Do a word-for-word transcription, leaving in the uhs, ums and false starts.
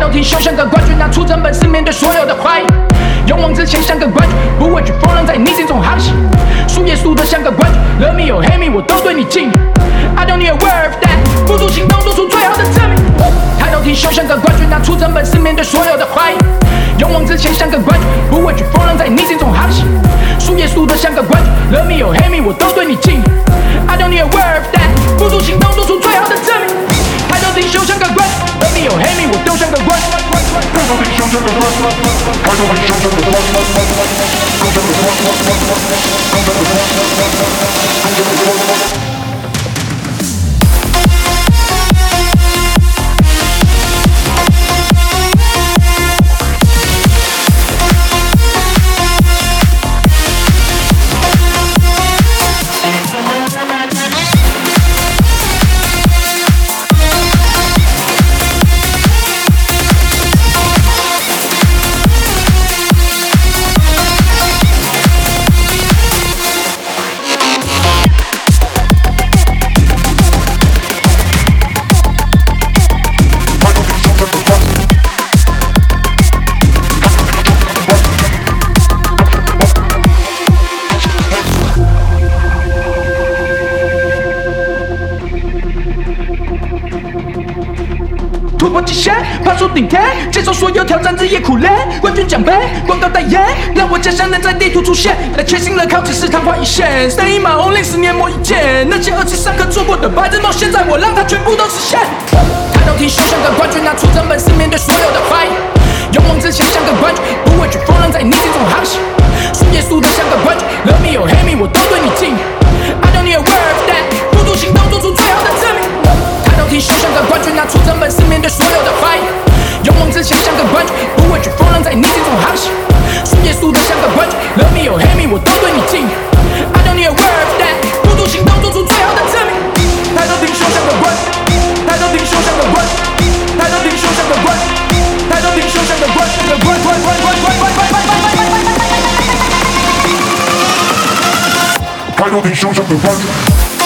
头挺胸像个冠军，拿出真本事面对所有的怀疑。勇往直前像个冠军，不畏惧风浪在逆境中航行。树叶速得像个冠军，Love me or hate me，我都对你敬。I don't need a word of that， 付诸行动做出最好的证明。抬头挺胸像个冠军，拿出真本事面对所有的怀疑。勇往直前像个冠军，不畏惧风浪在逆境中航行。树叶速得像个冠军，Love me or hate me，我都对你敬。I don't need a word of that， 付诸行动做出最好的证明。抬头挺胸像个冠军 ，Love me or hate me，我都像个冠军。抬头挺胸像个冠军，抬头挺胸像个冠军，都像个冠军，都像个冠军，都像个冠军。突破极限，爬出顶天，接受所有挑战，日夜苦练。冠军奖杯，广告代言，让我家乡能在地图出现。来全新的考只是昙花一现 ，Stay in my own lane， 十年磨一剑。那些二次上课做过的白日梦，现在我让它全部都实现。抬头挺胸像个冠军，拿出真本事面对所有的怀疑。勇往直前像个冠军，不畏惧风浪在逆境中航行。树叶速得像个冠军 ，Love me or hate me，我都对你敬。I don't need a word of that， 付诸行动做出最好的证明。抬头挺胸像个冠军，拿出真本事面对所有的怀疑。勇往直前像个冠军，不畏惧风浪在逆境中航行。树叶速得像个冠军 ，Love me or hate me，我都对你敬。I don't need a word of that， 付诸行动做出最好的证明。抬头挺胸像个冠军，抬头挺胸像个冠军，抬头挺胸像个冠军，抬头挺胸像个冠军，个冠冠冠冠冠冠冠冠冠冠冠。抬头挺胸像个冠军。